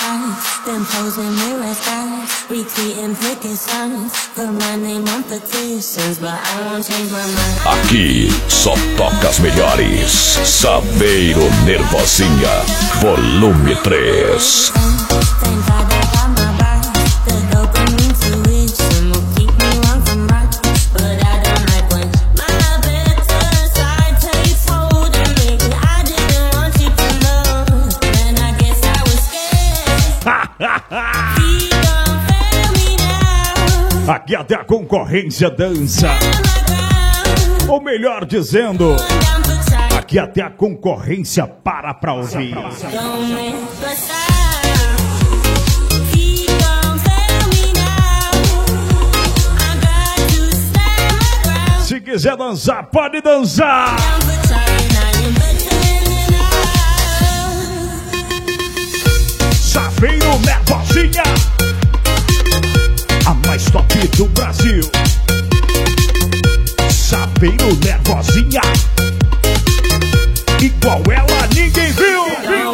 eyes, then posing mirror skies, retweeting picket signs, put my name on petitions, but I won't change my mind. Aqui só toca as melhores. Saveiro Nervosinha, volume 3. Aqui até a concorrência dança. Ou melhor dizendo, aqui até a concorrência para pra ouvir. Se quiser dançar, pode dançar. Saveiro Nervosinha, a mais top do Brasil. Saveiro Nervosinha, igual ela ninguém viu.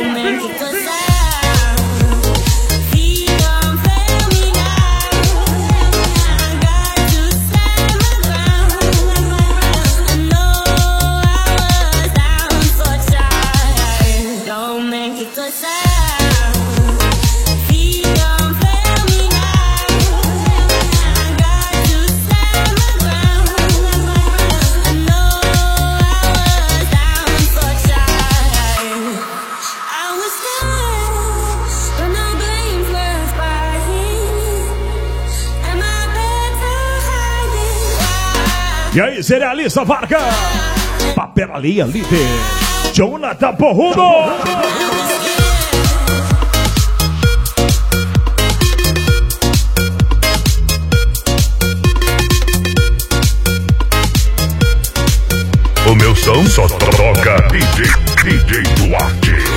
E aí, Cerealista Vargas, Papelaria Líder, Jonathan Porrudo. O meu som só toca DJ Duarte.